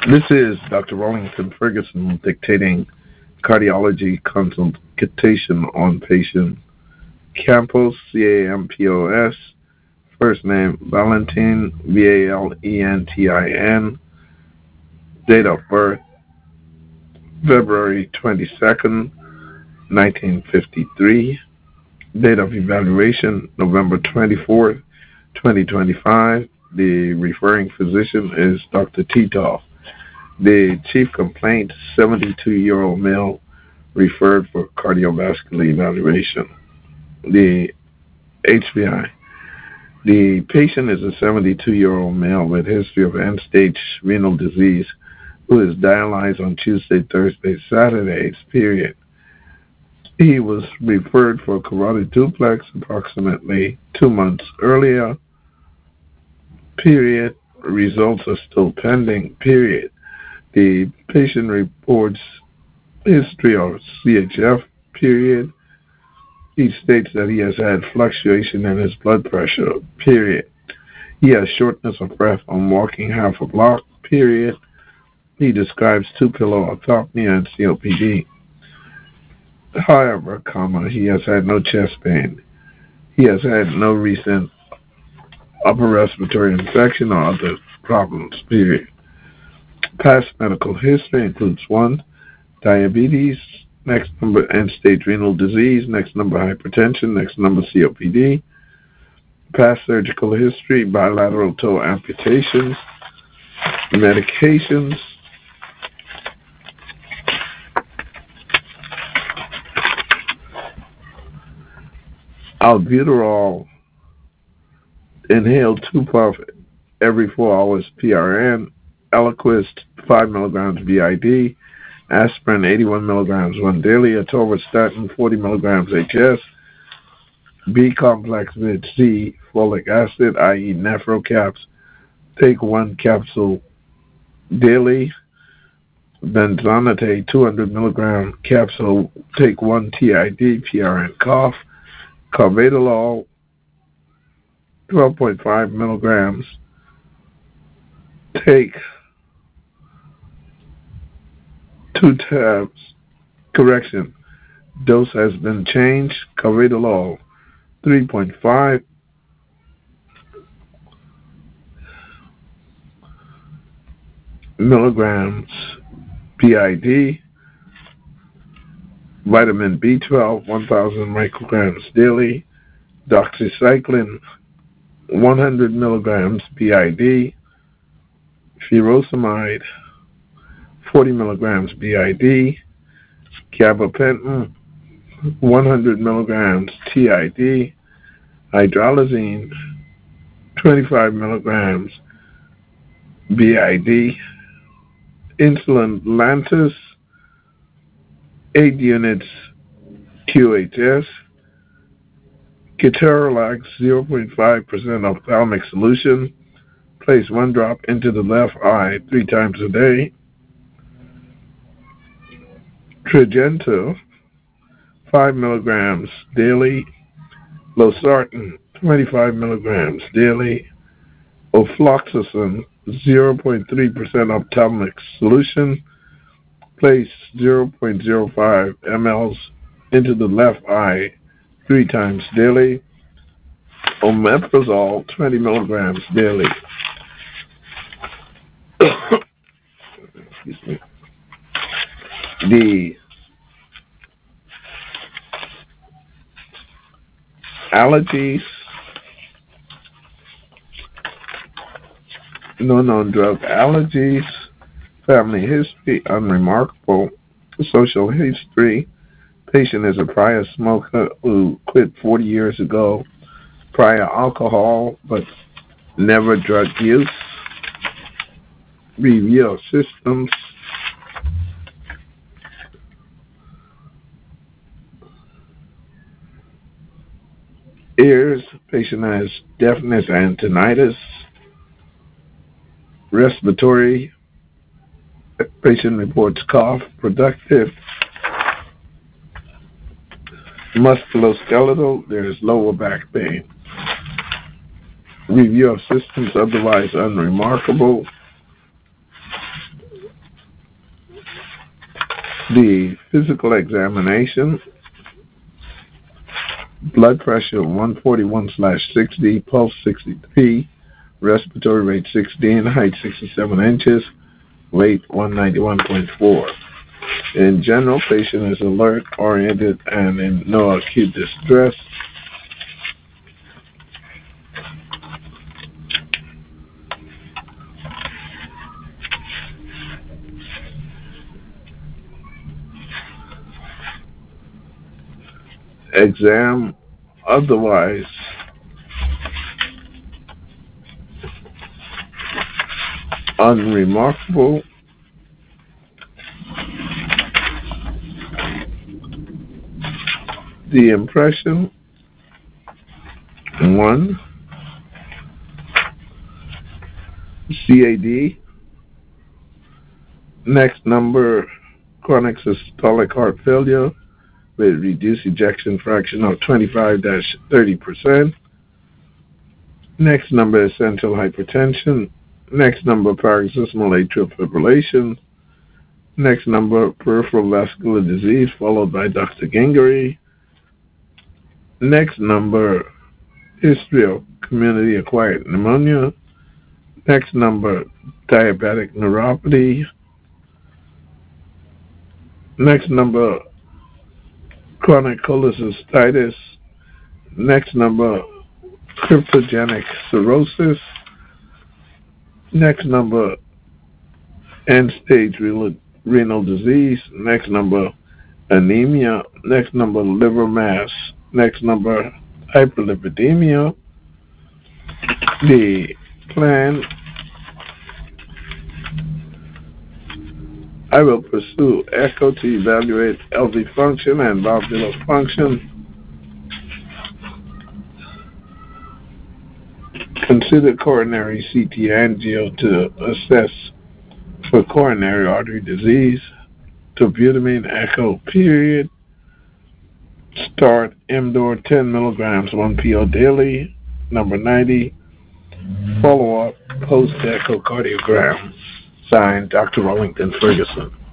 This is Dr. Wellington Ferguson dictating cardiology consultation on patient Campos, Campos, first name Valentin, Valentin, date of birth February 22nd, 1953, date of evaluation November 24th, 2025. The referring physician is Dr. Titoff. The chief complaint, 72-year-old male, referred for cardiovascular evaluation. The HBI. The patient is a 72-year-old male with history of end-stage renal disease who is dialyzed on Tuesday, Thursday, Saturdays, period. He was referred for carotid duplex approximately 2 months earlier, period. Results are still pending, period. The patient reports history of CHF, period. He states that he has had fluctuation in his blood pressure, period. He has shortness of breath on walking half a block, period. He describes two-pillow orthopnea and COPD. However, he has had no chest pain. He has had no recent upper respiratory infection or other problems, period. Past medical history includes 1, diabetes, next number end-stage renal disease, next number hypertension, next number COPD. Past surgical history, bilateral toe amputations, medications, albuterol, inhaled 2 puff every 4 hours PRN, Eliquis 5 milligrams BID, aspirin 81 milligrams one daily, atorvastatin 40 milligrams HS, B complex with C, folic acid, i.e. nephrocaps, take 1 capsule daily, benzonatate 200 milligram capsule, take 1 TID, PRN cough, carvedilol 12.5 milligrams, take 2 tabs. Correction, dose has been changed. Carvedilol 3.5 milligrams BID. Vitamin B12 1,000 micrograms daily. Doxycycline 100 milligrams BID. Furosemide 40 milligrams BID. Gabapentin 100 milligrams TID. Hydralazine 25 milligrams BID. Insulin Lantus 8 units QHS. Ketorolac 0.5% ophthalmic solution. Place 1 drop into the left eye 3 times a day. Tradjenta 5 milligrams daily. Losartan 25 milligrams daily. Ofloxacin 0.3% ophthalmic solution. Place 0.05 mLs into the left eye 3 times daily. Omeprazole 20 milligrams daily. Excuse me. The allergies, no known drug allergies, family history, unremarkable, social history, patient is a prior smoker who quit 40 years ago, prior alcohol but never drug use, review of systems, ears, patient has deafness and tinnitus, respiratory, patient reports cough, productive, musculoskeletal, there is lower back pain. Review of systems otherwise unremarkable. The physical examination: blood pressure 141/60, pulse 63, respiratory rate 16, height 67 inches, weight 191.4. In general, patient is alert, oriented, and in no acute distress. Exam otherwise unremarkable. The impression: 1. CAD. Next number: chronic systolic heart failure with reduced ejection fraction of 25-30%. Next number: essential hypertension. Next number: paroxysmal atrial fibrillation. Next number: peripheral vascular disease, followed by Dr. Gingery. Next number: history of community acquired pneumonia. Next number: diabetic neuropathy. Next number: chronic cholecystitis. Next number: cryptogenic cirrhosis. Next number: end-stage renal disease. Next number: anemia. Next number: liver mass. Next number: hyperlipidemia. The plan: I will pursue echo to evaluate LV function and valvular function. Consider coronary CT angio to assess for coronary artery disease. Dobutamine echo period. Start Imdor 10 milligrams 1 PO daily. Number 90. Follow up post echocardiogram. Signed, Dr. Wellington Ferguson.